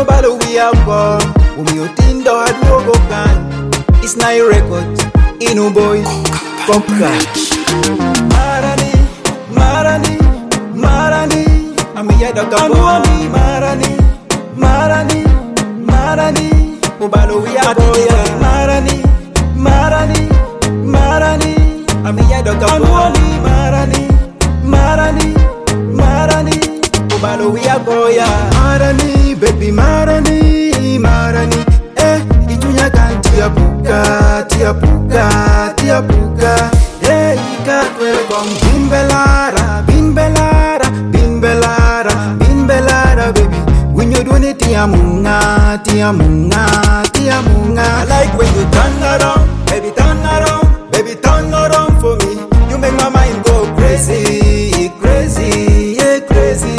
balo we are go. Tindo aduogo kan. It's not a record. Inu boy. Coca. Marani, Marani, Marani. Amiya da kabuani. Marani, Marani, Marani. Ubalo we are go. Marani, Marani, Marani. Amiya da kabuani. Marani, Marani, Marani. Ubalo we are go. Marani, baby Marani, Marani. Ijunya kan tia puka, tia puka, tia puka. Ika tuere con Bimbelara, Bimbelara, Bimbelara, Bimbelara, baby. When you do it, tia munga, tia munga, tia munga. I like when you turn around, baby turn around, baby turn around for me. You make my mind go crazy, crazy, yeah crazy.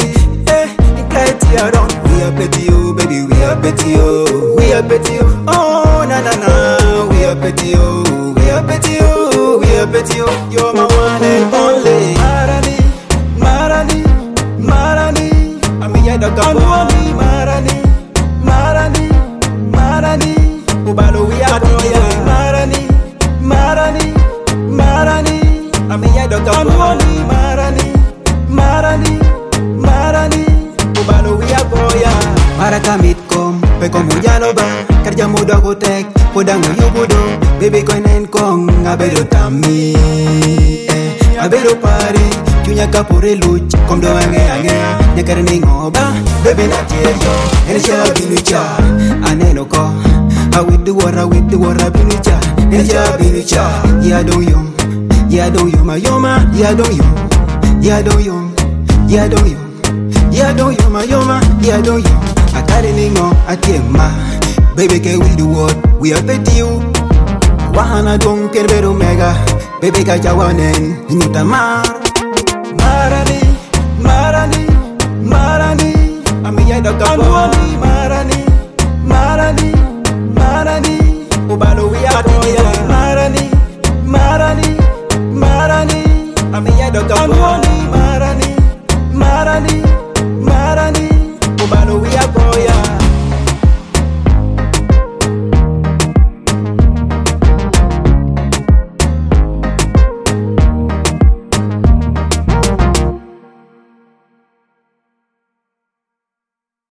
Tia around, we are petty you, baby, we are petty you, we are petty you. Oh na na na, we are petty you, we are petty you, we are petty you. You're my one and only. Marani, Marani, Marani. Amiya da kabuani. Marani, Marani, Marani. Ubalo we are boy. Marani, Marani, Marani. Amiya da kabuani. Marani, Marani, Marani. Ubalo we are boy. Maraka mitkom, pe como ya lo va. Kerja muda gotek, podang yubudo. Baby koinen kong, abedo tami, abedo pari. Cunya kapure luch, kom do ange, nyakare ngoba. Baby na tieyo, enisha binucha, aneno ko. With the water binucha, enisha binucha. Ya don't you, my yoma, ya don't you, ya don't you, ya don't you, ya don't you, my yoma, ya don't you. Akare ningo, atiema. Baby, can we do what? We are petty you. Wahana don't care better mega. Baby, kaja wanen, nitamar. Marani, Marani, Marani. Amiya da kabuani. Marani, Marani, Marani. Ubalo we are boy. Marani, Marani, Marani. Amiya da kabuani.